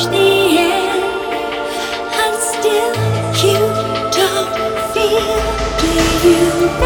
reach the end, and still you don't feel. Do you?